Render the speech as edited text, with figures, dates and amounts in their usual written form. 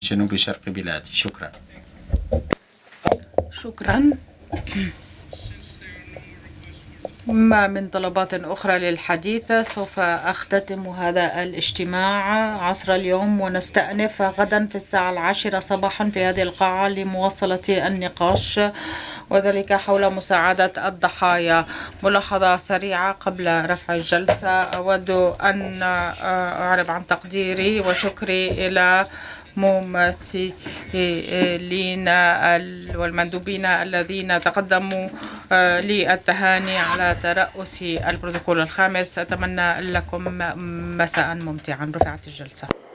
جنوب شرق بلادي. شكرا. شكرا. ما من طلبات أخرى للحديث سوف أختتم هذا الاجتماع عصر اليوم، ونستأنف غدا في الساعة 10 صباحا في هذه القاعة لمواصلة النقاش، وذلك حول مساعدة الضحايا. ملاحظة سريعة قبل رفع الجلسة: أود أن أعرب عن تقديري وشكري إلى ممثلين والمندوبين الذين تقدموا للتهاني على ترأس البروتوكول الخامس. أتمنى لكم مساء ممتعا. رفعت الجلسة.